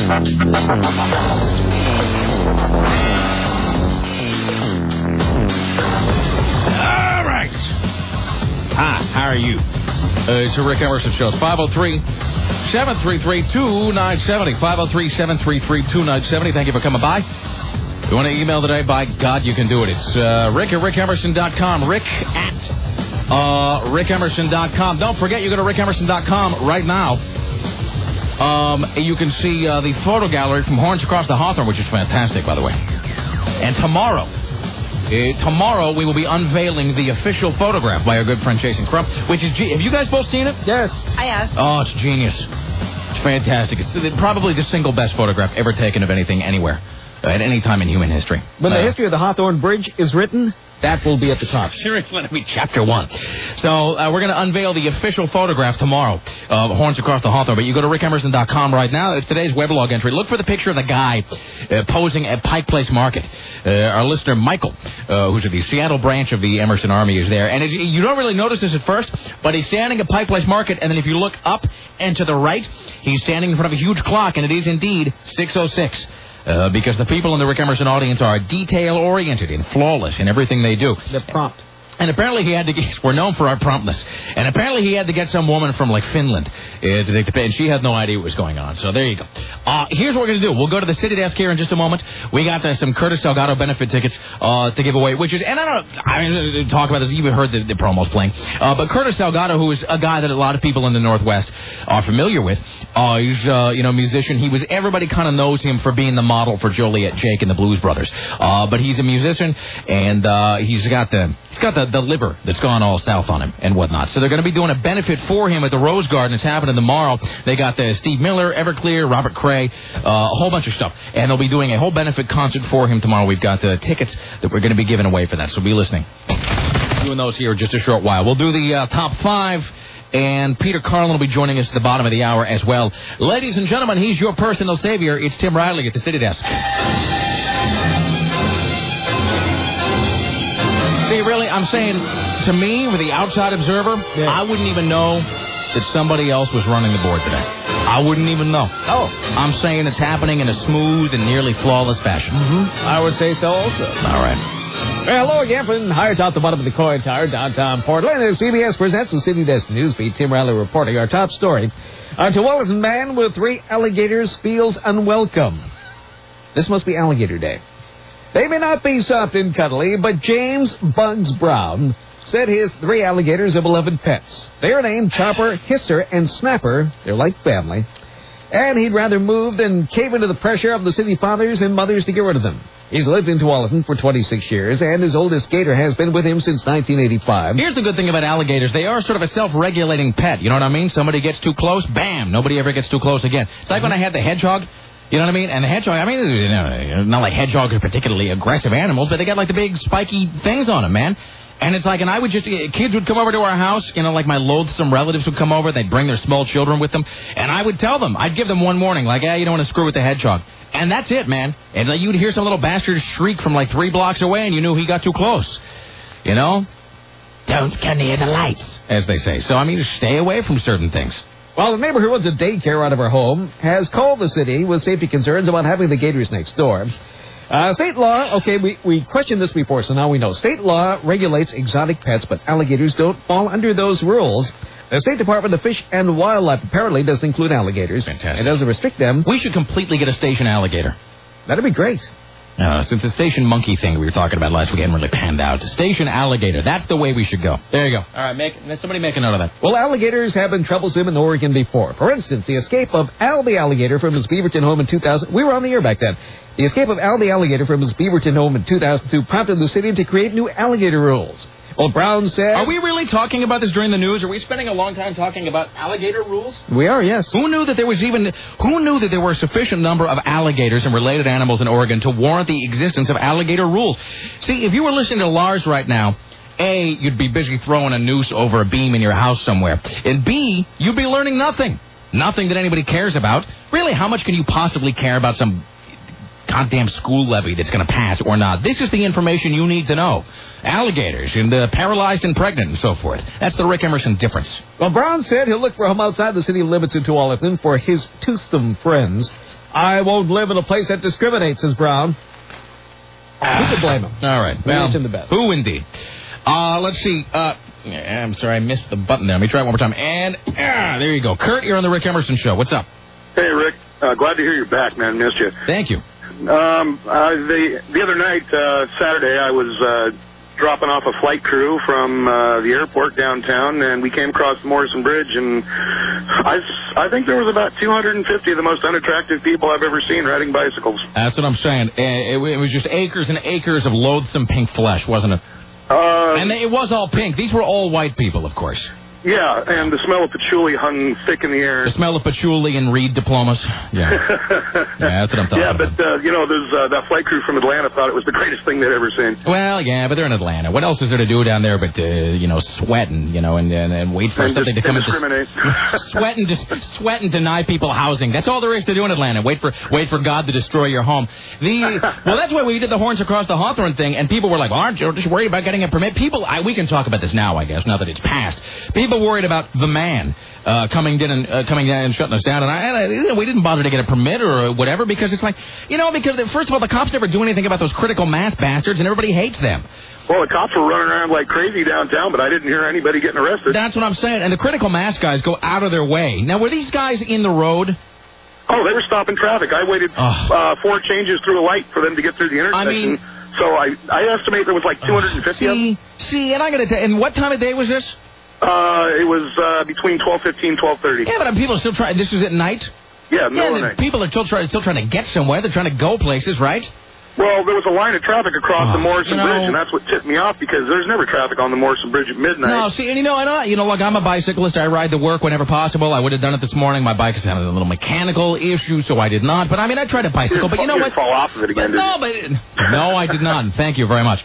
right. Hi, how are you? It's the Rick Emerson Show. 503-733-2970. 503-733-2970. Thank you for coming by. If you want to email today, by God, you can do it. It's Rick at rickemerson.com. Rick at rickemerson.com. Don't forget, you go to rickemerson.com right now. You can see the photo gallery from Horns Across the Hawthorne, which is fantastic, by the way. And tomorrow we will be unveiling the official photograph by our good friend Jason Crump, which is... Have you guys both seen it? Yes. I have. Oh, it's genius. It's fantastic. It's probably the single best photograph ever taken of anything anywhere at any time in human history. When the history of the Hawthorne Bridge is written, that will be at the top. Seriously, that'll be chapter 1. So we're going to unveil the official photograph tomorrow of Horns Across the Hawthorne. But you go to rickemerson.com right now. It's today's weblog entry. Look for the picture of the guy posing at Pike Place Market. Our listener, Michael, who's at the Seattle branch of the Emerson Army, is there. And you don't really notice this at first, but he's standing at Pike Place Market, and then if you look up and to the right, he's standing in front of a huge clock, and it is indeed 6:06. Because the people in the Rick Emerson audience are detail-oriented and flawless in everything they do. They're prompt. And apparently he had to get... We're known for our promptness. And apparently he had to get some woman from, like, Finland to take the pay. And she had no idea what was going on. So there you go. Here's what we're going to do. We'll go to the city desk here in just a moment. We got some Curtis Salgado benefit tickets to give away, which is... And I mean, talk about this. You even heard the promos playing. But Curtis Salgado, who is a guy that a lot of people in the Northwest are familiar with. He's, a musician. Everybody kind of knows him for being the model for Joliet Jake and the Blues Brothers. But he's a musician, and he's got the liver that's gone all south on him and whatnot. So they're going to be doing a benefit for him at the Rose Garden. It's happening tomorrow. They got Steve Miller, Everclear, Robert Cray, a whole bunch of stuff. And they'll be doing a whole benefit concert for him tomorrow. We've got tickets that we're going to be giving away for that. So be listening. Doing those here in just a short while. We'll do the top 5. And Peter Carlin will be joining us at the bottom of the hour as well. Ladies and gentlemen, he's your personal savior. It's Tim Riley at the City Desk. See, really, I'm saying, to me, with the outside observer, I wouldn't even know that somebody else was running the board today. I wouldn't even know. Oh. I'm saying it's happening in a smooth and nearly flawless fashion. Mm-hmm. I would say so also. All right. Well, hello again from higher top to bottom of the coin tower, downtown Portland. As CBS presents the City Desk Newsbeat, Tim Riley reporting our top story. A Tualatin man with 3 alligators feels unwelcome. This must be Alligator Day. They may not be soft and cuddly, but James Bugs Brown said his 3 alligators are beloved pets. They are named Chopper, Hisser, and Snapper. They're like family. And he'd rather move than cave into the pressure of the city fathers and mothers to get rid of them. He's lived in Tualatin for 26 years, and his oldest gator has been with him since 1985. Here's the good thing about alligators. They are sort of a self-regulating pet. You know what I mean? Somebody gets too close, bam, nobody ever gets too close again. It's like when I had the hedgehog. You know what I mean? And the hedgehog, I mean, not like hedgehogs are particularly aggressive animals, but they got like the big spiky things on them, man. And it's like, and I would just, kids would come over to our house, like my loathsome relatives would come over, they'd bring their small children with them, and I would tell them, I'd give them one warning, like, you don't want to screw with the hedgehog. And that's it, man. And you'd hear some little bastard shriek from like 3 blocks away, and you knew he got too close. You know? Don't come near the lights, as they say. So, I mean, stay away from certain things. Well, the neighbor who runs a daycare out of her home has called the city with safety concerns about having the gators next door. State law, okay, we questioned this before, so now we know. State law regulates exotic pets, but alligators don't fall under those rules. The State Department of Fish and Wildlife apparently doesn't include alligators. Fantastic. It doesn't restrict them. We should completely get a station alligator. That'd be great. Since the station monkey thing we were talking about last week hadn't really panned out. Station alligator. That's the way we should go. There you go. All right, somebody make a note of that. Well, alligators have been troublesome in Oregon before. For instance, the escape of Al the alligator from his Beaverton home in 2000... We were on the air back then. The escape of Al the alligator from his Beaverton home in 2002 prompted the city to create new alligator rules. Well, Brown said... Are we really talking about this during the news? Are we spending a long time talking about alligator rules? We are, yes. Who knew that there were a sufficient number of alligators and related animals in Oregon to warrant the existence of alligator rules? See, if you were listening to Lars right now, A, you'd be busy throwing a noose over a beam in your house somewhere. And B, you'd be learning nothing. Nothing that anybody cares about. Really, how much can you possibly care about some goddamn school levy that's going to pass or not. This is the information you need to know. Alligators and paralyzed and pregnant and so forth. That's the Rick Emerson difference. Well, Brown said he'll look for a home outside the city limits in Tualatin for his toothsome friends. I won't live in a place that discriminates, says Brown. Who could blame him? All right. Well, the best. Who indeed? Let's see. I'm sorry, I missed the button there. Let me try it one more time. And there you go. Kurt, you're on the Rick Emerson Show. What's up? Hey, Rick. Glad to hear you're back, man. Missed you. Thank you. The other night, Saturday, I was dropping off a flight crew from the airport downtown, and we came across the Morrison Bridge, and I think there was about 250 of the most unattractive people I've ever seen riding bicycles. That's what I'm saying. It was just acres and acres of loathsome pink flesh, wasn't it? And it was all pink. These were all white people, of course. Yeah, and the smell of patchouli hung thick in the air. The smell of patchouli and Reed diplomas. Yeah. That's what I'm talking about. Yeah, but, there's that flight crew from Atlanta thought it was the greatest thing they'd ever seen. Well, yeah, but they're in Atlanta. What else is there to do down there but, sweating, and wait for something to come and discriminate. Sweat and deny people housing. That's all there is to do in Atlanta. Wait for God to destroy your home. Well, that's why we did the Horns Across the Hawthorne thing, and people were like, well, aren't you just worried about getting a permit? We can talk about this now, I guess, now that it's passed. People worried about the man coming down and shutting us down, and we didn't bother to get a permit or whatever because it's like, because first of all, the cops never do anything about those critical mass bastards, and everybody hates them. Well, the cops were running around like crazy downtown, but I didn't hear anybody getting arrested. That's what I'm saying, and the critical mass guys go out of their way. Now, were these guys in the road? Oh, they were stopping traffic. I waited 4 changes through a light for them to get through the intersection. So I estimate there was like 250 of them. See, and and what time of day was this? It was between 12:15, 12:30. Yeah, but people are still trying. This was at night. Yeah, middle of the night. People are still trying to get somewhere. They're trying to go places, right? Well, there was a line of traffic across the Morrison Bridge, and that's what tipped me off because there's never traffic on the Morrison Bridge at midnight. No, see, and look, I'm a bicyclist. I ride to work whenever possible. I would have done it this morning. My bike has had a little mechanical issue, so I did not. But I tried to bicycle. But you know what? Fall off of it again? No, I did not. Thank you very much.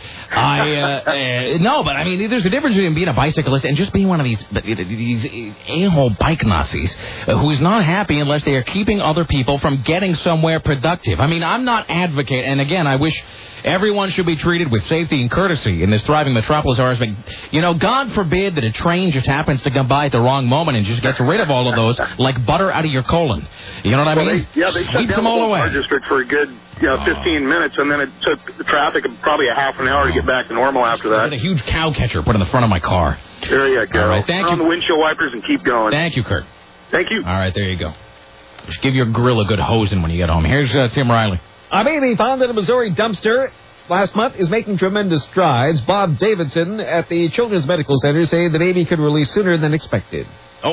No, but there's a difference between being a bicyclist and just being one of these a-hole bike Nazis who's not happy unless they are keeping other people from getting somewhere productive. I'm not advocating, and again, I wish everyone should be treated with safety and courtesy in this thriving metropolis of ours. But, God forbid that a train just happens to come by at the wrong moment and just gets rid of all of those like butter out of your colon. You know what I mean? They shut down the whole district for a good 15 minutes, and then it took the traffic probably a half an hour to get back to normal after that. I had a huge cow catcher put in the front of my car. There you go. All right, thank you. On the windshield wipers and keep going. Thank you, Kurt. Thank you. All right, there you go. Just give your grill a good hosing when you get home. Here's Tim Riley. A baby found in a Missouri dumpster last month is making tremendous strides. Bob Davidson at the Children's Medical Center saying the baby could release sooner than expected.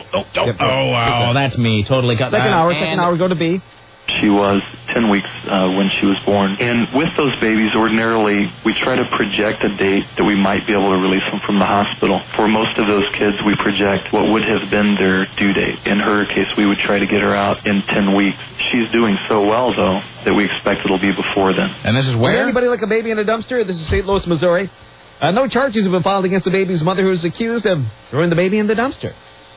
Wow, that's me. Totally got Second hour, go to B. She was 10 weeks when she was born. And with those babies, ordinarily, we try to project a date that we might be able to release them from the hospital. For most of those kids, we project what would have been their due date. In her case, we would try to get her out in 10 weeks. She's doing so well, though, that we expect it'll be before then. And this is where? Would anybody like a baby in a dumpster? This is St. Louis, Missouri. No charges have been filed against the baby's mother, who is accused of throwing the baby in the dumpster.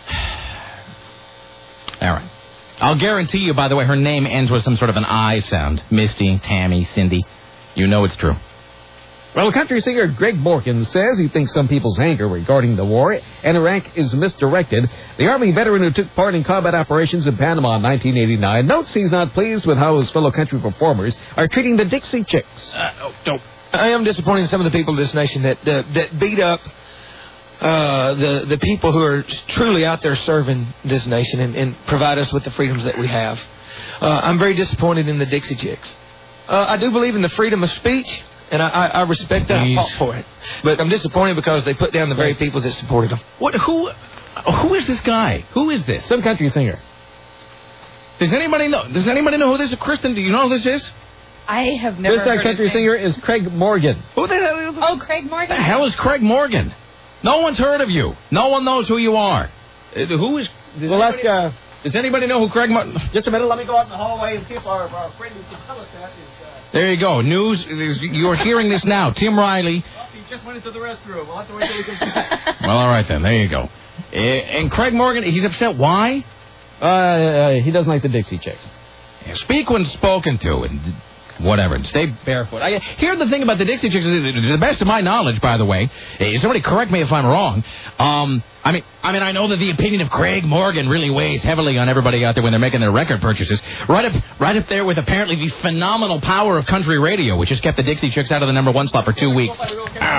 All right. I'll guarantee you, by the way, her name ends with some sort of an I sound. Misty, Tammy, Cindy. You know it's true. Well, country singer Greg Morgan says he thinks some people's anger regarding the war in Iraq is misdirected. The Army veteran who took part in combat operations in Panama in 1989 notes he's not pleased with how his fellow country performers are treating the Dixie Chicks. I am disappointed in some of the people of this nation that beat up the people who are truly out there serving this nation and provide us with the freedoms that we have. I'm very disappointed in the Dixie Chicks. I do believe in the freedom of speech, and I respect that. I fought for it. But I'm disappointed because they put down the very people that supported them. Who is this guy? Who is this? Some country singer. Does anybody know who this is? Kristen, do you know who this is? I have never heard This country singer is Craig Morgan. Who the hell? Oh, Craig Morgan. The hell is Craig Morgan? No one's heard of you. No one knows who you are. Who is... Does anybody know who Craig Morgan... Just a minute, let me go out in the hallway and see if our friend who can tell us that is... There you go. News. You're hearing this now. Tim Riley. He just went into the restroom. We'll have to wait till we can... Well, all right then. There you go. And Craig Morgan, he's upset. Why? He doesn't like the Dixie Chicks. Speak when spoken to. And Whatever. Stay barefoot. Here's the thing about the Dixie Chicks. To the best of my knowledge, by the way, somebody correct me if I'm wrong. I know that the opinion of Craig Morgan really weighs heavily on everybody out there when they're making their record purchases. Right up there with apparently the phenomenal power of country radio, which has kept the Dixie Chicks out of the #1 slot for 2 weeks. But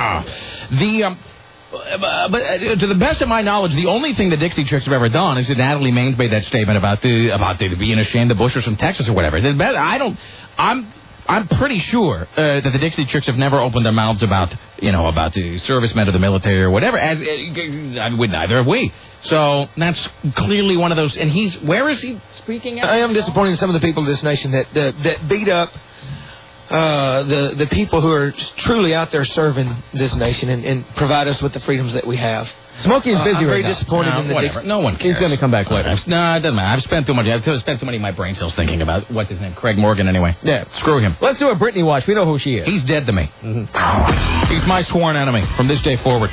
to the best of my knowledge, the only thing the Dixie Chicks have ever done is that Natalie Maines made that statement about being ashamed of Bushers from Texas or whatever. I'm pretty sure that the Dixie Chicks have never opened their mouths about the servicemen of the military or whatever. Neither have we. So that's clearly one of those. And where is he speaking at? I am disappointed in some of the people of this nation that beat up the people who are truly out there serving this nation and provide us with the freedoms that we have. Smokey's busy I'm very right now. disappointed in the whatever. No one cares. He's going to come back later. No, it doesn't matter. I've spent too many of my brain cells thinking about what's his name, Craig Morgan. Anyway, yeah, screw him. Let's do a Britney watch. We know who she is. He's dead to me. Mm-hmm. He's my sworn enemy from this day forward.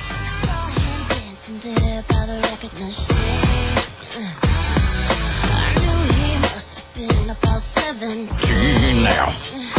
Now.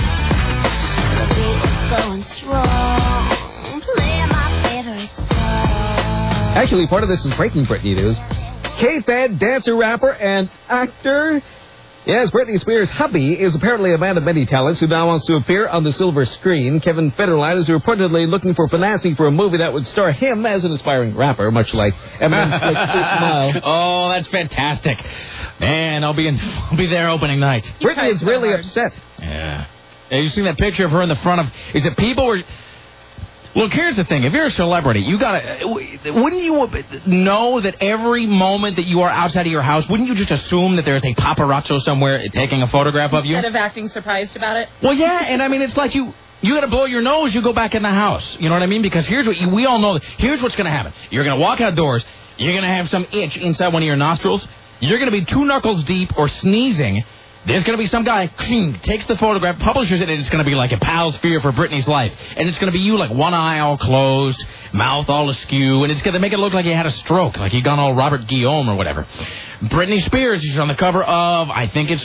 Actually, part of this is breaking Britney news. K-Fed, dancer, rapper, and actor. Yes, Britney Spears' hubby is apparently a man of many talents who now wants to appear on the silver screen. Kevin Federline is reportedly looking for financing for a movie that would star him as an aspiring rapper, much like Eminem's Slick 8 Mile. Oh, that's fantastic. Man, I'll be there opening night. Britney is really upset. Yeah. You seen that picture of her in the front of... Is it people or... Look, here's the thing. If you're a celebrity, wouldn't you know that every moment that you are outside of your house, wouldn't you just assume that there's a paparazzo somewhere taking a photograph of you? Instead of acting surprised about it? Well, yeah, and I mean, it's like you got to blow your nose, you go back in the house. You know what I mean? Because we all know, here's what's going to happen. You're going to walk outdoors, you're going to have some itch inside one of your nostrils, you're going to be 2 knuckles deep or sneezing. There's going to be some guy, takes the photograph, publishes it, and it's going to be like a pal's fear for Britney's life. And it's going to be you, like one eye all closed, mouth all askew, and it's going to make it look like you had a stroke, like you gone all Robert Guillaume or whatever. Britney Spears is on the cover of, I think it's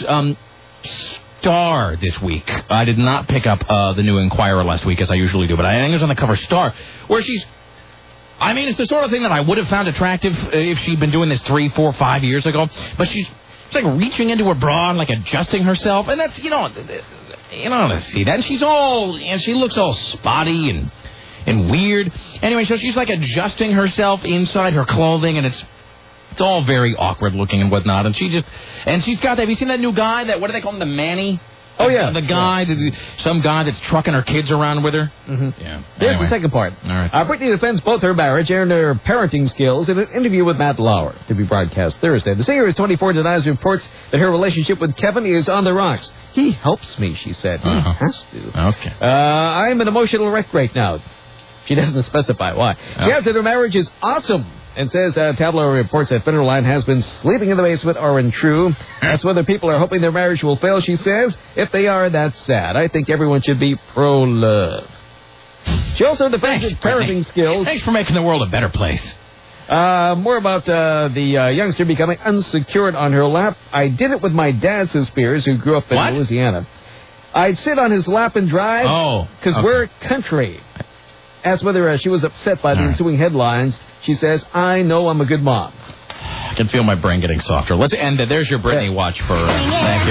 Star this week. I did not pick up the New Inquirer last week, as I usually do, but I think it's on the cover Star, where she's... I mean, it's the sort of thing that I would have found attractive if she'd been doing this 3, 4, 5 years ago, but she's like reaching into her bra and like adjusting herself, and that's, you don't see that. And she looks all spotty and weird. Anyway, so she's like adjusting herself inside her clothing, and it's all very awkward looking and whatnot. And she's got that. Have you seen that new guy? What do they call him? The Manny? Oh, yeah. The guy, some guy that's trucking her kids around with her. Mm-hmm. Yeah. There's the second part. All right. Britney defends both her marriage and her parenting skills in an interview with Matt Lauer to be broadcast Thursday. The singer is 24, denies reports that her relationship with Kevin is on the rocks. He helps me, she said. He has to. Okay. I'm an emotional wreck right now. She doesn't specify why. She adds that her marriage is awesome and says Tabloid reports that Federline has been sleeping in the basement are untrue. As whether people are hoping their marriage will fail, she says. If they are, that's sad. I think everyone should be pro-love. She also defends her parenting skills. Thanks for making the world a better place. More about the youngster becoming unsecured on her lap. I did it with my dad, says Spears, who grew up in Louisiana. I'd sit on his lap and drive because we're country. Asked whether she was upset by the ensuing headlines, she says, I know I'm a good mom. I can feel my brain getting softer. Let's end it. There's your Britney watch for... thank you.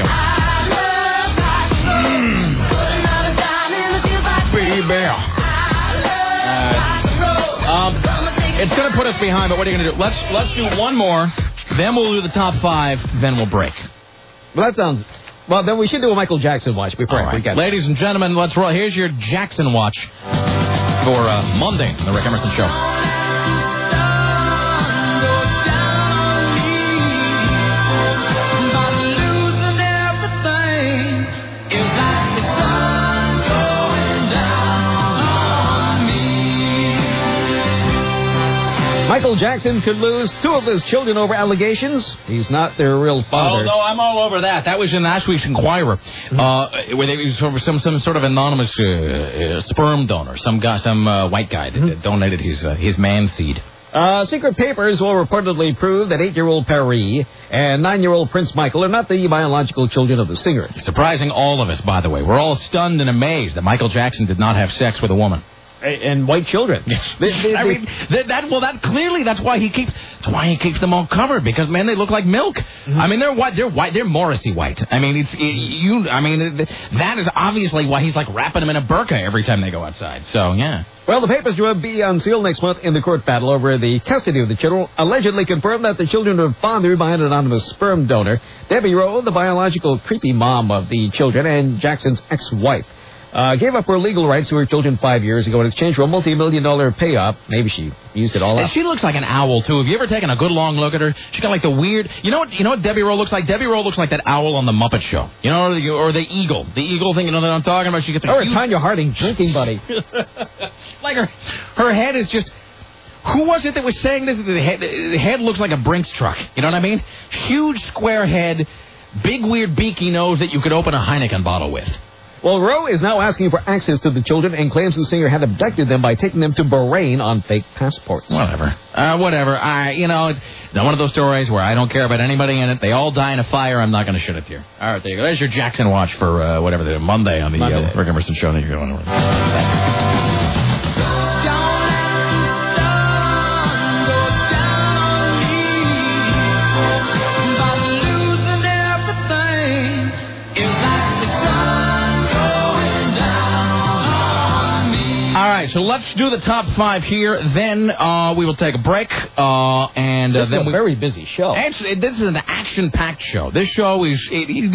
It's going to put us behind, but what are you going to do? Let's do one more, then we'll do the top 5, then we'll break. Well, that sounds... Well, then we should do a Michael Jackson watch before we get... Ladies and gentlemen, let's roll. Here's your Jackson watch for Monday on the Rick Emerson Show. Michael Jackson could lose 2 of his children over allegations. He's not their real father. Oh, no, I'm all over that. That was in last week's Inquirer, where they was some sort of anonymous sperm donor, some white guy that donated his man seed. Secret papers will reportedly prove that 8-year-old Paris and 9-year-old Prince Michael are not the biological children of the singer. Surprising all of us, by the way. We're all stunned and amazed that Michael Jackson did not have sex with a woman. And white children. I mean, that's why he keeps them all covered, because man, they look like milk. Mm-hmm. I mean, they're white, they're Morrissey white. I mean, that is obviously why he's like wrapping them in a burqa every time they go outside. So yeah. Well, the papers will be unsealed next month in the court battle over the custody of the children. Allegedly confirmed that the children were fathered by an anonymous sperm donor, Debbie Rowe, the biological creepy mom of the children, and Jackson's ex-wife. Gave up her legal rights to her children 5 years ago in exchange for a multi-million-dollar payoff. Maybe she used it all up. And she looks like an owl, too. Have you ever taken a good long look at her? She's got like the weird... You know what Debbie Rowe looks like? Debbie Rowe looks like that owl on The Muppet Show. You know, or the eagle. The eagle thing, you know what I'm talking about? She gets or a Tanya Harding drinking buddy. Like her head is just... Who was it that was saying this? The head looks like a Brinks truck. You know what I mean? Huge square head, big weird beaky nose that you could open a Heineken bottle with. Well, Rowe is now asking for access to the children and claims the singer had abducted them by taking them to Bahrain on fake passports. Whatever. It's one of those stories where I don't care about anybody in it. They all die in a fire. I'm not going to shit it to you. All right, there you go. There's your Jackson watch for Monday on the Rick Emerson show. You're going over. All right, so let's do the top 5 here. Then we will take a break. This is a very busy show. Actually, this is an action-packed show. This show is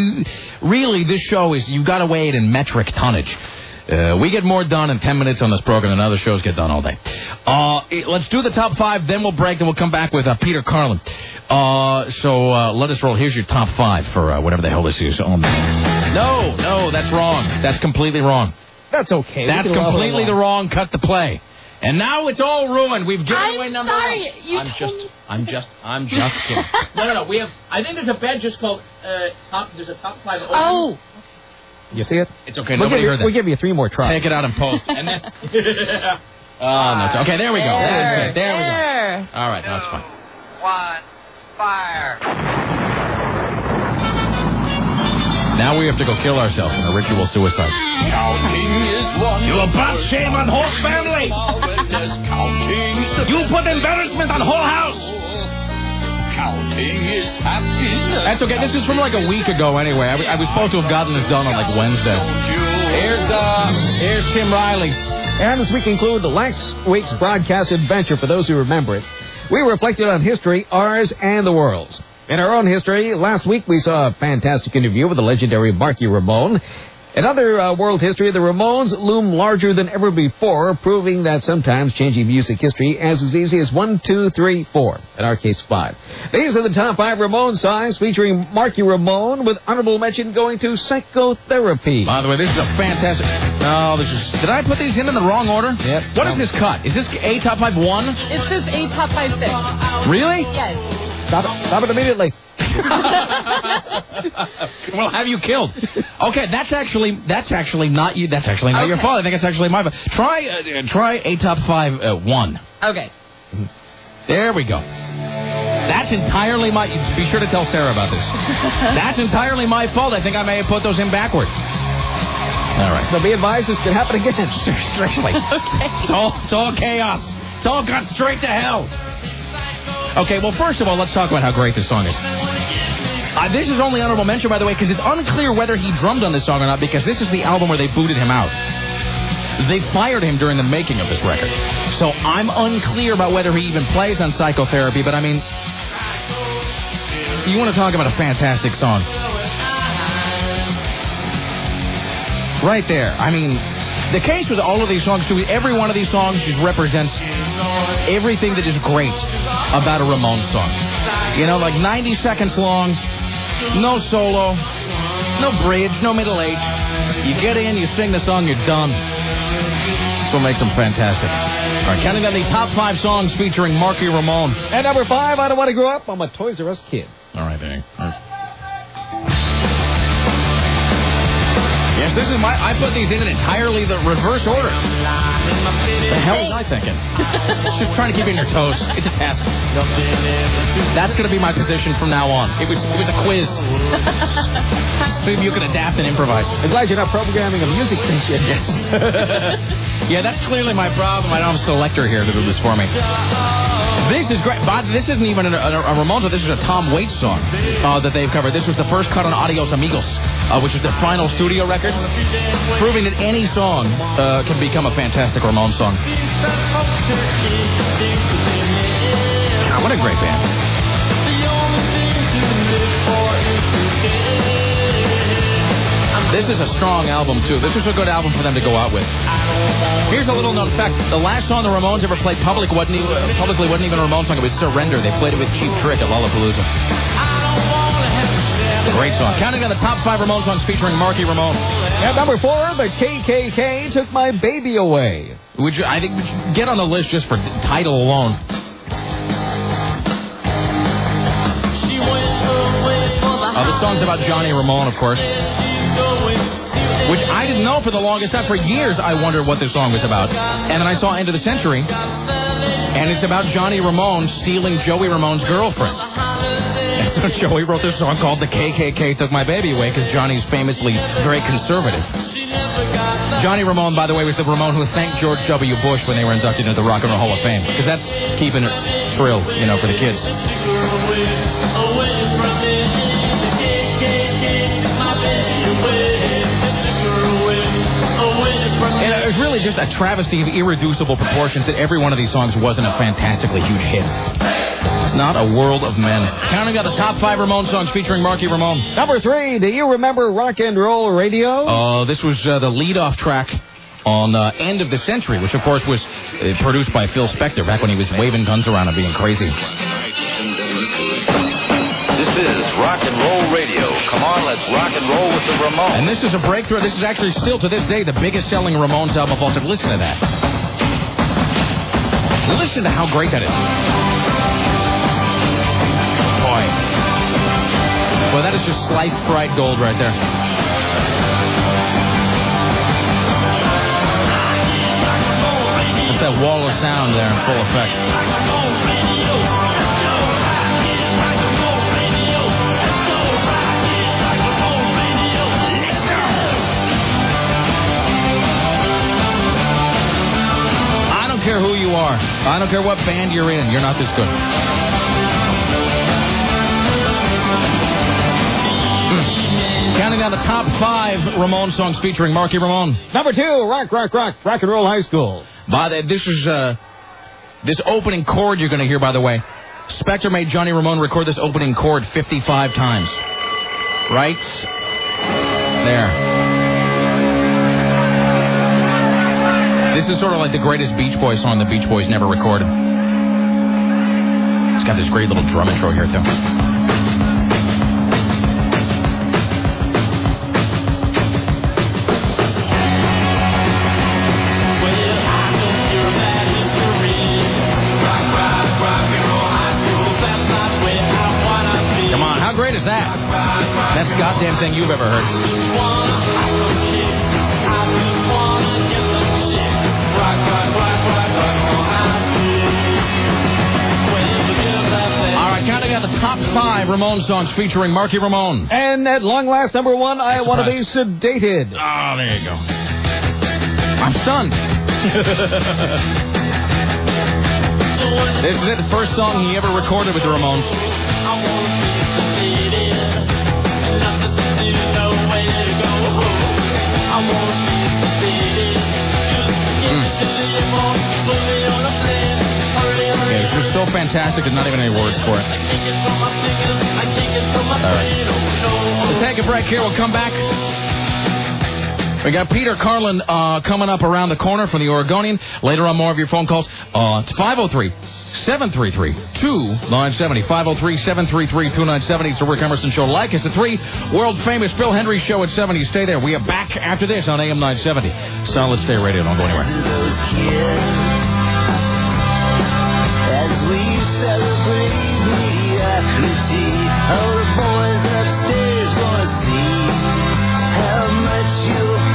you've got to weigh it in metric tonnage. We get more done in 10 minutes on this program than other shows get done all day. Let's do the top 5, then we'll break, and we'll come back with Peter Carlin. So let us roll. Here's your top 5 for whatever the hell this is. No, that's wrong. That's completely wrrong. That's okay. That's completely the wrong cut to play. And now it's all ruined. We've given away number 1. I'm just kidding. No. We have. I think there's a bed just called top. There's a top 5. Oh. You see it? It's okay. Nobody heard that. We'll give you 3 more tries. Take it out and post. And then. Okay. There we go. There we go. All right. That's fine. 1, fire. Now we have to go kill ourselves in a ritual suicide. Counting is one. You brought shame on whole family. You put embarrassment on whole house. Counting is happiness. That's okay. This is from like a week ago anyway. I was supposed to have gotten this done on like Wednesday. Here's Tim Riley. And as we conclude last week's broadcast adventure, for those who remember it, we reflected on history, ours and the world's. In our own history, last week we saw a fantastic interview with the legendary Marky Ramone. In other world history, the Ramones loom larger than ever before, proving that sometimes changing music history as easy as 1, 2, 3, 4. In our case, 5. These are the top 5 Ramone songs featuring Marky Ramone, with honorable mention going to Psychotherapy. By the way, this is a fantastic... No, did I put these in the wrong order? Yep. What is this cut? Is this A Top 5 1? It says A Top 5 6. Really? Yes. Stop it immediately. Well, have you killed? Okay, that's actually not you. That's actually not your fault. I think it's actually my fault. Try A Top 5 1. Okay. There we go. That's entirely my... Be sure to tell Sarah about this. That's entirely my fault. I think I may have put those in backwards. All right. So be advised, this could happen again. Seriously. Okay. It's all chaos. It's all gone straight to hell. Okay, well, first of all, let's talk about how great this song is. This is only honorable mention, by the way, because it's unclear whether he drummed on this song or not, because this is the album where they booted him out. They fired him during the making of this record. So I'm unclear about whether he even plays on Psychotherapy, but I mean, you want to talk about a fantastic song. Right there. I mean, the case with all of these songs, too, every one of these songs just represents everything that is great about a Ramones song. You know, like 90 seconds long, no solo, no bridge, no middle eight. You get in, you sing the song, you're done. That's what makes them fantastic. All right, counting down the top 5 songs featuring Marky Ramone. And number 5, I Don't Want to Grow Up, I'm a Toys R Us kid. All right, there. Yeah, Yes, this is I put these in entirely the reverse order. The hell was I thinking? Just trying to keep you on your toes. It's a test. That's going to be my position from now on. It was a quiz. Maybe you can adapt and improvise. I'm glad you're not programming a music station. Yes. Yeah, that's clearly my problem. I don't have a selector here to do this for me. This is great. But this isn't even a Ramones. This is a Tom Waits song that they've covered. This was the first cut on Adios Amigos, which was their final studio record, proving that any song can become a fantastic Ramones song. God, what a great band. This is a strong album, too. This was a good album for them to go out with. Here's a little known fact. The last song the Ramones ever played publicly wasn't even a Ramones song. It was Surrender. They played it with Cheap Trick at Lollapalooza. Great song. Counting down the top 5 Ramones songs featuring Marky Ramone. At number 4, the KKK Took My Baby Away. I think we should get on the list just for title alone. The song's about Johnny Ramone, of course. Which I didn't know for the longest time. For years, I wondered what this song was about. And then I saw End of the Century, and it's about Johnny Ramone stealing Joey Ramone's girlfriend. And so Joey wrote this song called The KKK Took My Baby Away, because Johnny's famously very conservative. Johnny Ramone, by the way, was the Ramone who thanked George W. Bush when they were inducted into the Rock and Roll Hall of Fame, because that's keeping it trill, for the kids. And it was really just a travesty of irreducible proportions that every one of these songs wasn't a fantastically huge hit. It's not a world of men. Counting out the top 5 Ramones songs featuring Marky Ramone. Number 3, do you remember Rock and Roll Radio? This was the lead-off track on End of the Century, which, of course, was produced by Phil Spector back when he was waving guns around and being crazy. This is Rock and Roll Radio. Come on, let's rock and roll with the Ramones. And this is a breakthrough. This is actually still, to this day, the biggest-selling Ramones album of all time. Listen to that. Listen to how great that is. Boy. Well, that is just sliced fried gold right there. That's that wall of sound there in full effect. I don't care who you are. I don't care what band you're in. You're not this good. Counting down the top 5 Ramones songs featuring Marky Ramone. Number 2, Rock and Roll High School. This is this opening chord you're going to hear, by the way. Spector made Johnny Ramone record this opening chord 55 times. Right there. This is sort of like the greatest Beach Boys song the Beach Boys never recorded. It's got this great little drum intro here, too. Come on, how great is that? That's the goddamn thing you've ever heard. Counting out the top 5 Ramones songs featuring Marky Ramone. And at long last, number 1, I Want to Be Sedated. Oh, there you go. I'm stunned. This is it, the first song he ever recorded with the Ramones. It's just so fantastic, there's not even any words for it. All right. We'll take a break here. We'll come back. We got Peter Carlin coming up around the corner from the Oregonian. Later on, more of your phone calls. It's 503-733-2970. 503-733-2970. It's the Rick Emerson Show. Like us, the 3 world-famous Bill Henry Show at 70. Stay there. We are back after this on AM 970. Solid State Radio. Don't go anywhere. As we celebrate mediocrity, all the boys upstairs want to see how much you'll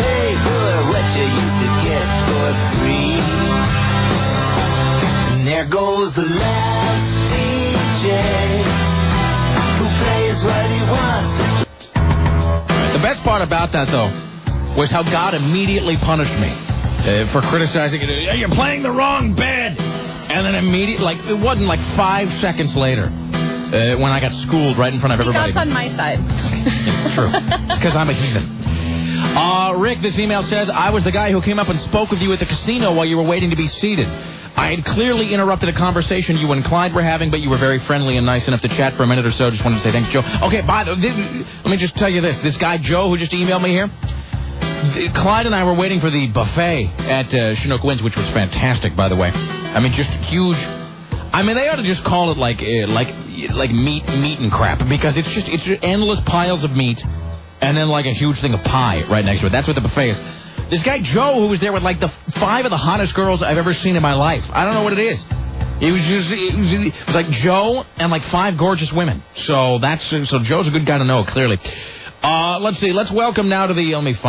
part about that, though, was how God immediately punished me for criticizing it. You're playing the wrong bed. And then immediately, like, it wasn't like 5 seconds later when I got schooled right in front of everybody. God's on my side. It's true. It's because I'm a heathen. Rick, this email says, I was the guy who came up and spoke with you at the casino while you were waiting to be seated. I had clearly interrupted a conversation you and Clyde were having, but you were very friendly and nice enough to chat for a minute or so. Just wanted to say thanks, Joe. Okay, let me just tell you this. This guy, Joe, who just emailed me here, Clyde and I were waiting for the buffet at Chinook Winds, which was fantastic, by the way. I mean, just huge. I mean, they ought to just call it like meat and crap, because it's just endless piles of meat and then like a huge thing of pie right next to it. That's what the buffet is. This guy, Joe, who was there with like the 5 of the hottest girls I've ever seen in my life. I don't know what it is. It was like Joe and like 5 gorgeous women. So Joe's a good guy to know, clearly. Let's see. Let's welcome now to the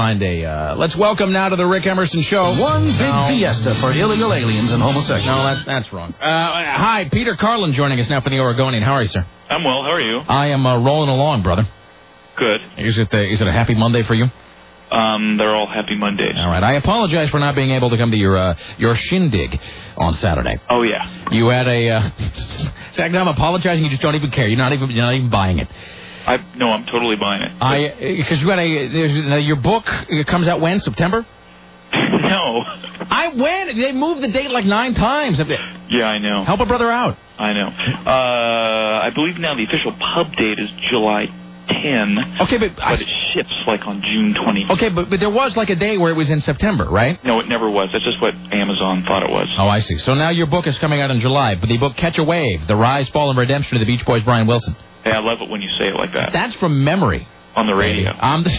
Rick Emerson Show. One big fiesta for illegal aliens and homosexuals. No, that's wrong. Hi, Peter Carlin joining us now for the Oregonian. How are you, sir? I'm well. How are you? I am rolling along, brother. Good. Is it a happy Monday for you? They're all happy Mondays. All right. I apologize for not being able to come to your shindig on Saturday. Oh yeah. You had a. Second, I'm apologizing. You just don't even care. You're not even buying it. No, I'm totally buying it. Because you had your book comes out when? September? No. They moved the date like 9 times. Yeah, I know. Help a brother out. I know. I believe now the official pub date is July 10. Okay, but it ships like on June 20. Okay, but there was like a day where it was in September, right? No, it never was. That's just what Amazon thought it was. Oh, I see. So now your book is coming out in July, but the book Catch a Wave: The Rise, Fall, and Redemption of the Beach Boys' Brian Wilson. Hey, I love it when you say it like that. That's from memory. On the radio.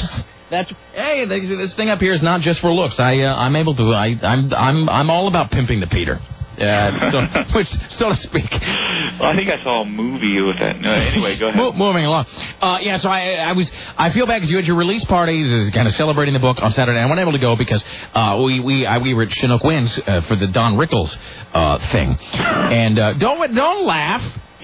This thing up here is not just for looks. I'm able to. I'm all about pimping the Peter. So to speak. Well, I think I saw a movie with that. Anyway, go ahead. Moving along. So I feel bad because you had your release party, kind of celebrating the book on Saturday. I wasn't able to go because we were at Chinook Winds for the Don Rickles thing. And don't laugh.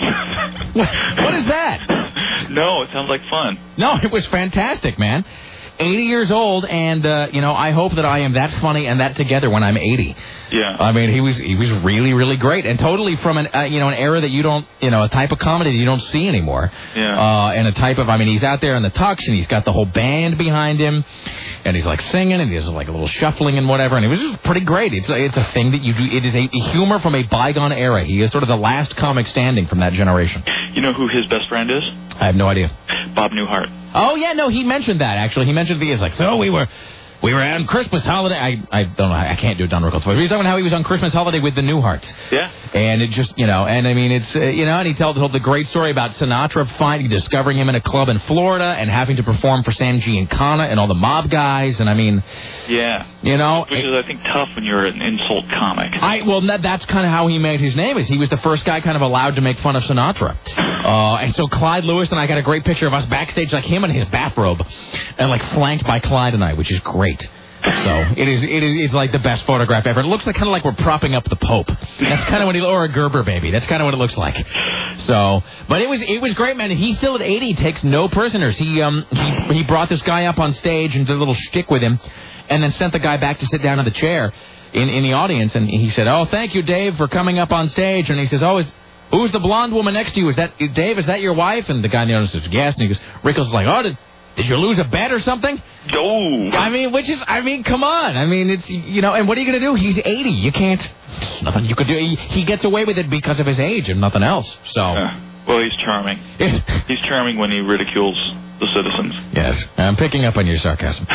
What is that? No, it sounds like fun. No, it was fantastic, man. 80 years old, and I hope that I am that funny and that together when I'm 80. Yeah. I mean, he was really, really great, and totally from an era that you don't, a type of comedy that you don't see anymore. Yeah. And a type of, he's out there in the tux, and he's got the whole band behind him, and he's like singing, and he does like a little shuffling and whatever, and it was just pretty great. It's a thing that you do. It is a humor from a bygone era. He is sort of the last comic standing from that generation. You know who his best friend is? I have no idea. Bob Newhart. Oh yeah, no, he mentioned that actually. He mentioned he's like, so we were on Christmas holiday. I don't know. I can't do Don Rickles. But he was talking about how he was on Christmas holiday with the Newharts. Yeah. And it just, and I mean, it's, and he told the great story about Sinatra discovering him in a club in Florida and having to perform for Sam Giancana and all the mob guys. And I mean. Yeah. Which is, I think, tough when you're an insult comic. That's kind of how he made his name. Is he was the first guy kind of allowed to make fun of Sinatra. And so Clyde Lewis and I got a great picture of us backstage, like him in his bathrobe, and like flanked by Clyde and I, which is great. So it's like the best photograph ever. It looks like kind of like we're propping up the Pope. That's kind of or a Gerber baby. That's kind of what it looks like. So, but it was great, man. And he's still at 80, takes no prisoners. He brought this guy up on stage and did a little shtick with him, and then sent the guy back to sit down in the chair in the audience. And he said, "Oh, thank you, Dave, for coming up on stage." And he says, "Oh, who's the blonde woman next to you? Is that Dave? Is that your wife?" And the guy in the audience says, "Yes." And he goes, Rickles is like, "Oh, did you lose a bet or something?" Oh. I mean, come on. I mean, it's, and what are you going to do? He's 80. You can't, there's nothing you could do. He gets away with it because of his age and nothing else. So. Well, he's charming. He's charming when he ridicules the citizens. Yes. I'm picking up on your sarcasm.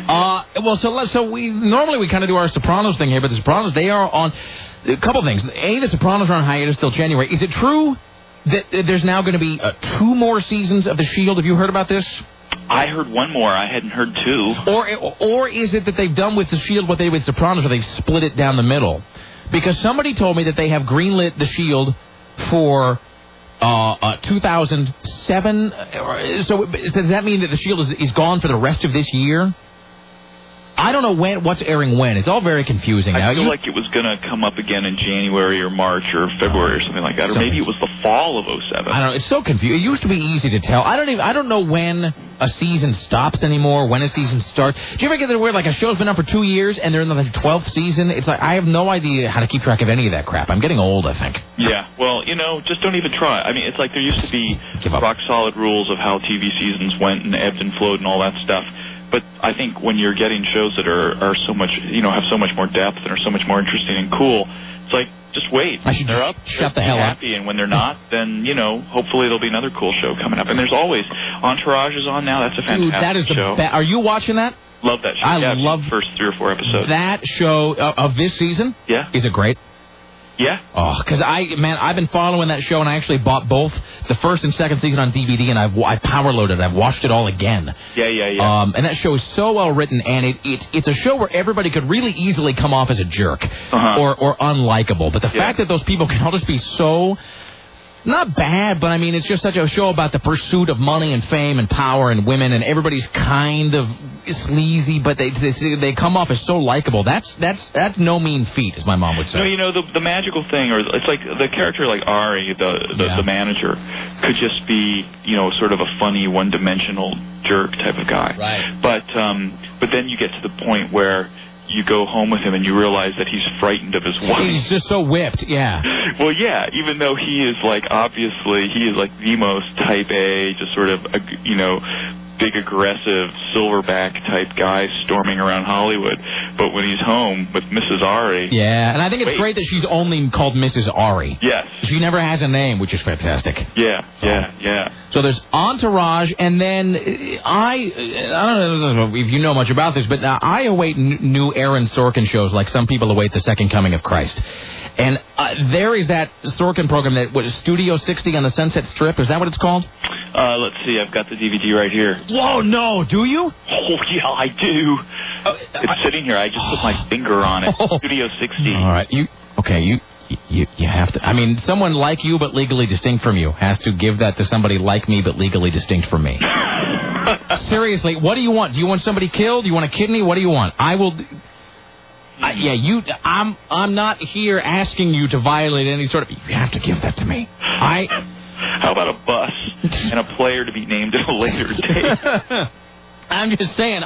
So we normally kind of do our Sopranos thing here, but the Sopranos, they are on a couple things. The Sopranos are on hiatus till January. Is it true that there's now going to be 2 more seasons of The Shield? Have you heard about this? I heard 1 more. I hadn't heard 2. Or is it that they've done with The Shield what they did with Sopranos, where they've split it down the middle? Because somebody told me that they have greenlit The Shield for 2007. So does that mean that The Shield is gone for the rest of this year? I don't know what's airing when. It's all very confusing now. I feel like it was going to come up again in January or March or February or something like that, or maybe it was the fall of 07. I don't know. It's so confusing. It used to be easy to tell. I don't know when a season stops anymore, when a season starts. Do you ever get that where like a show's been on for 2 years and they're in the 12th season? It's like I have no idea how to keep track of any of that crap. I'm getting old, I think. Yeah. Well, just don't even try. I mean, it's like there used to be rock solid rules of how TV seasons went and ebbed and flowed and all that stuff. But I think when you're getting shows that are so much, have so much more depth and are so much more interesting and cool, it's like, just wait. They're up. Shut the hell happy, and when they're not, then, hopefully there'll be another cool show coming up. And there's always Entourage is on now. That's a fantastic that is show. Are you watching that? Love that show. I love the first 3 or 4 episodes. That show of this season. Yeah. Is it great? Yeah. Oh, because I've been following that show, and I actually bought both the first and second season on DVD, and I power loaded it. I've watched it all again. Yeah. And that show is so well written, and it's a show where everybody could really easily come off as a jerk or unlikable. But the fact that those people can all just be so. Not bad, but I mean, it's just such a show about the pursuit of money and fame and power and women, and everybody's kind of sleazy, but they come off as so likable. That's no mean feat, as my mom would say. No, the magical thing, or it's like the character like Ari, the manager, could just be sort of a funny, one-dimensional jerk type of guy. Right. But then you get to the point where you go home with him and you realize that he's frightened of his wife. He's just so whipped, yeah. Well, yeah, even though he is obviously the most type A, just sort of, big aggressive silverback type guy storming around Hollywood. But when he's home with Mrs. Ari. Yeah, and I think it's great that she's only called Mrs. Ari. Yes. She never has a name, which is fantastic. Yeah. So there's Entourage, and then I don't know if you know much about this, but I await new Aaron Sorkin shows like some people await the Second Coming of Christ. And there is that Sorkin program that was Studio 60 on the Sunset Strip. Is that what it's called? Let's see. I've got the DVD right here. Whoa, no. Do you? Oh, yeah, I do. It's sitting here. I just put my finger on it. Studio 60. All right. You have to. I mean, someone like you but legally distinct from you has to give that to somebody like me but legally distinct from me. Seriously, what do you want? Do you want somebody killed? Do you want a kidney? What do you want? I will... I'm not here asking you to violate any sort of... You have to give that to me. How about a bus and a player to be named at a later date? I'm just saying,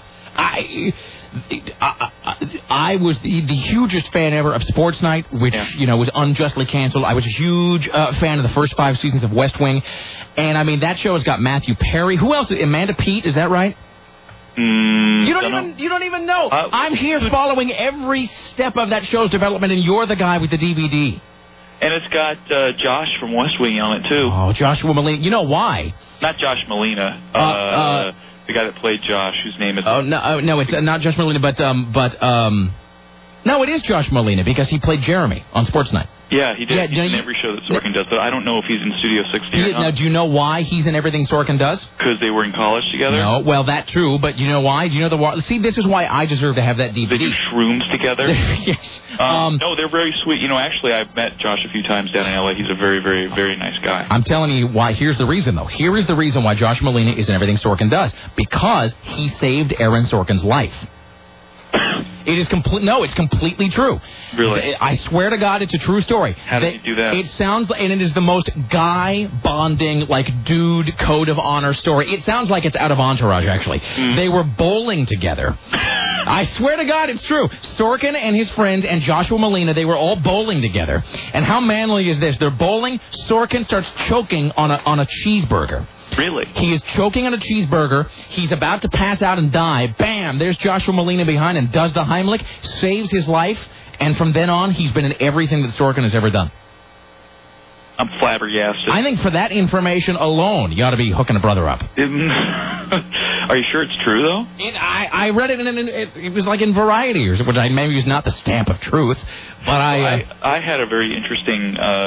I was the hugest fan ever of Sports Night, which, was unjustly canceled. I was a huge fan of the first 5 seasons of West Wing. And, I mean, that show has got Matthew Perry. Who else? Amanda Peet, is that right? You don't even know. I'm here following every step of that show's development, and you're the guy with the DVD. And it's got Josh from West Wing on it, too. Oh, Joshua Molina. You know why? Not Josh Molina. The guy that played Josh, whose name is... no, it's not Josh Molina, but no, it is Josh Molina, because he played Jeremy on Sports Night. Yeah, he did. Yeah, he's in every show that Sorkin does, but I don't know if he's in Studio 60 or not. Now, do you know why he's in everything Sorkin does? Because they were in college together? No, well, that's true, but you know why? Do you know the... See, this is why I deserve to have that DVD. They do shrooms together? Yes. No, they're very sweet. Actually, I've met Josh a few times down in L.A. He's a very, very, very nice guy. I'm telling you why. Here's the reason, though. Here is the reason why Josh Molina is in everything Sorkin does. Because he saved Aaron Sorkin's life. It is it's completely true. Really? I swear to God, it's a true story. How did he do that? It sounds like, and it is the most guy bonding, dude code of honor story. It sounds like it's out of Entourage, actually. They were bowling together. I swear to God, it's true. Sorkin and his friends and Joshua Molina, they were all bowling together. And how manly is this? They're bowling. Sorkin starts choking on a cheeseburger. Really? He is choking on a cheeseburger. He's about to pass out and die. Bam! There's Joshua Molina behind and does the Heimlich, saves his life, and from then on, he's been in everything that Sorkin has ever done. I'm flabbergasted. I think for that information alone, you ought to be hooking a brother up. Are you sure it's true, though? I read it, and it was like in Variety, which maybe is not the stamp of truth, but I had a very interesting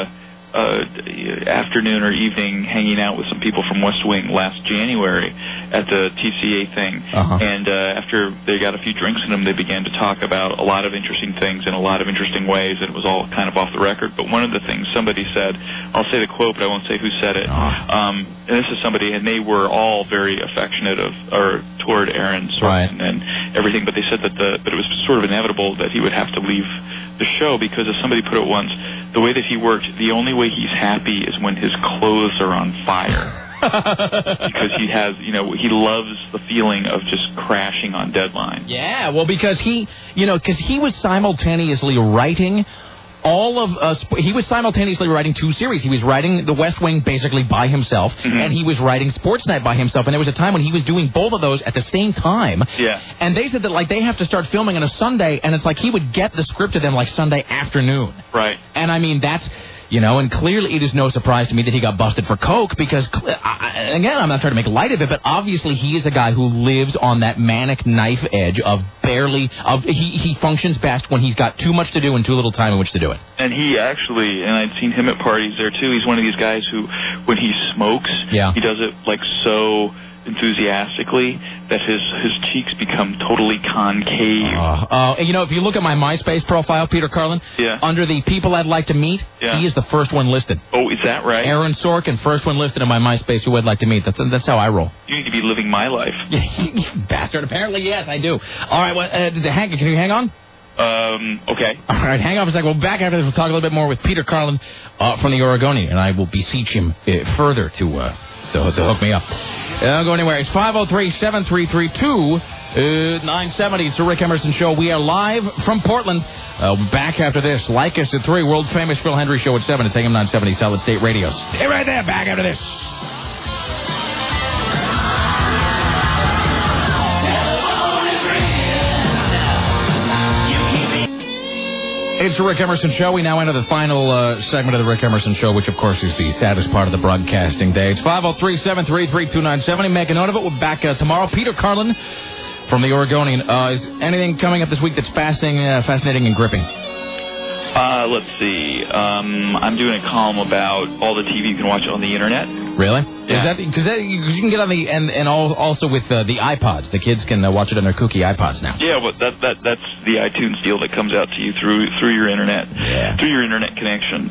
afternoon or evening hanging out with some people from West Wing last January at the TCA thing. And after they got a few drinks in them, they began to talk about a lot of interesting things in a lot of interesting ways, and it was all kind of off the record. But one of the things somebody said, I'll say the quote, but I won't say who said it. And this is somebody, and they were all very affectionate toward Aaron Sorkin and everything, but they said that it was sort of inevitable that he would have to leave the show because, as somebody put it once, the way that he worked, the only way he's happy is when his clothes are on fire. Because he loves the feeling of just crashing on deadline. Yeah, well, because he was simultaneously writing he was simultaneously writing 2 series. He was writing The West Wing basically by himself, and he was writing Sports Night by himself. And there was a time when he was doing both of those at the same time. Yeah. And they said that, like, they have to start filming on a Sunday, and it's like he would get the script to them, like, Sunday afternoon. Right. And, I mean, that's... and clearly it is no surprise to me that he got busted for coke because, again, I'm not trying to make light of it, but obviously he is a guy who lives on that manic knife edge of he functions best when he's got too much to do and too little time in which to do it. And he actually, and I'd seen him at parties there too, he's one of these guys who, when he smokes, he does it like so enthusiastically that his cheeks become totally concave. If you look at my MySpace profile, Peter Carlin, under the people I'd like to meet, he is the first one listed. Oh, is that right? Aaron Sorkin, first one listed on my MySpace who I'd like to meet. That's how I roll. You need to be living my life. You bastard. Apparently, yes, I do. All right, Hank, can you hang on? Okay. All right, hang on a second. We'll back after this. We'll talk a little bit more with Peter Carlin from the Oregonian, and I will beseech him further to hook me up. Don't go anywhere. It's 503-733-2970. It's the Rick Emerson Show. We are live from Portland. Back after this. Like us at 3. World-famous Phil Hendry Show at 7. It's AM 970 Solid State Radio. Stay right there. Back after this. It's the Rick Emerson Show. We now enter the final segment of the Rick Emerson Show, which, of course, is the saddest part of the broadcasting day. It's 503-733-2970. Make a note of it. We're back tomorrow. Peter Carlin from the Oregonian. Is anything coming up this week that's fascinating and gripping? Let's see. I'm doing a column about all the TV you can watch on the internet. Really? Yeah. Because you can get on the and also with the iPods. The kids can watch it on their kooky iPods now. Yeah, well, that's the iTunes deal that comes out to you through your internet, through your internet connection.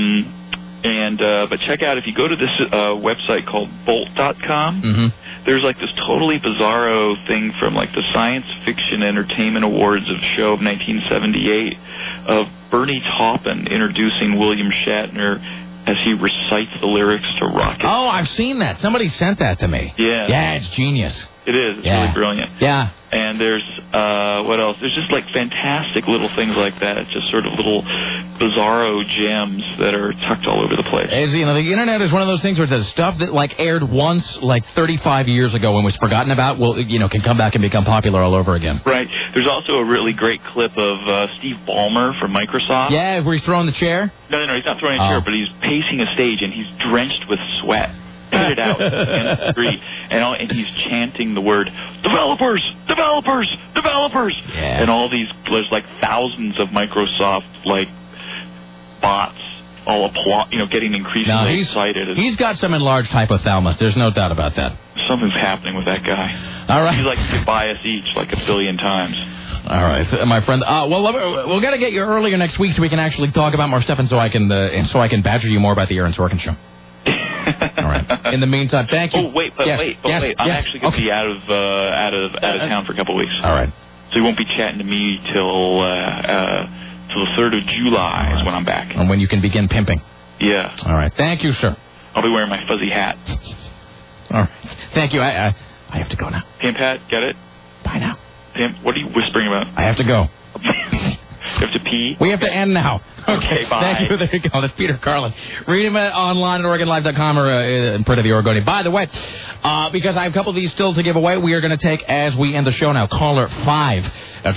But check out, if you go to this website called Bolt.com, there's like this totally bizarro thing from like the Science Fiction Entertainment Awards of show of 1978 of Bernie Taupin introducing William Shatner as he recites the lyrics to Rocket. Oh, I've seen that. Somebody sent that to me. Yeah. Yeah, it's genius. It is. It's really brilliant. Yeah. And there's, what else? There's just like fantastic little things like that. Just sort of little bizarro gems that are tucked all over the place. As the internet is one of those things where there's stuff that like aired once like 35 years ago and was forgotten about, can come back and become popular all over again. Right. There's also a really great clip of Steve Ballmer from Microsoft. Yeah, where he's throwing the chair? No, he's not throwing a chair, but he's pacing a stage and he's drenched with sweat. Pitted out against the street, and he's chanting the word developers, developers, developers, and all these. There's like thousands of Microsoft bots all applaud, getting increasingly excited. He's got some enlarged hypothalamus. There's no doubt about that. Something's happening with that guy. All right, he's like goodbye us each like a billion times. All right, my friend. We'll got to get you earlier next week so we can actually talk about more stuff, and so I can badger you more about the Aaron Sorkin Show. All right. In the meantime, thank you. Oh, wait. I'm actually going to be out of town for a couple of weeks. All right. So you won't be chatting to me till the 3rd of July is when I'm back. And when you can begin pimping. Yeah. All right. Thank you, sir. I'll be wearing my fuzzy hat. All right. Thank you. I have to go now. Pimp hat, get it? Bye now. Pimp, what are you whispering about? I have to go. You have to pee? We have to end now. Okay, bye. Thank you. There you go. That's Peter Carlin. Read him online at OregonLive.com or in print of the Oregonian. By the way, because I have a couple of these still to give away, we are going to take, as we end the show now, caller 5. at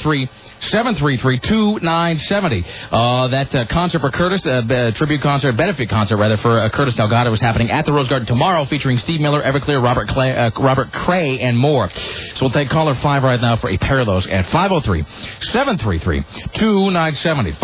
503-733-2970. That concert for Curtis, tribute concert, benefit concert, rather, for Curtis Delgado is happening at the Rose Garden tomorrow, featuring Steve Miller, Everclear, Robert Cray, and more. So we'll take caller 5 right now for a pair of those at 503-733-2970.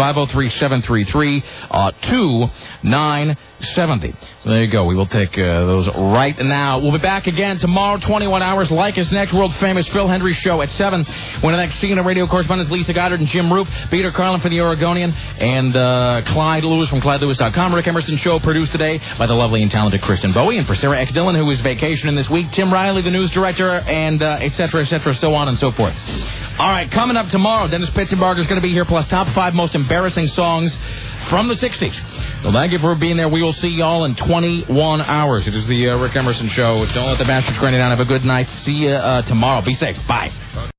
503-733-2970. So there you go. We will take those right now. We'll be back again tomorrow, 21 hours. Like us next, world-famous Phil Hendry Show at 7. When the next CNN radio correspondents, Lisa Goddard and Jim Roop, Peter Carlin for the Oregonian, and Clyde Lewis from ClydeLewis.com. Rick Emerson Show produced today by the lovely and talented Kristen Bowie. And for Sarah X. Dillon, who is vacationing this week, Tim Riley, the news director, and et cetera, so on and so forth. All right, coming up tomorrow, Dennis Pitzenbarger is going to be here, plus top 5 most embarrassing songs from the 60s. Well, thank you for being there. We will see y'all in 21 hours. It is the Rick Emerson Show. Don't let the bastards grind it down. Have a good night. See you tomorrow. Be safe. Bye.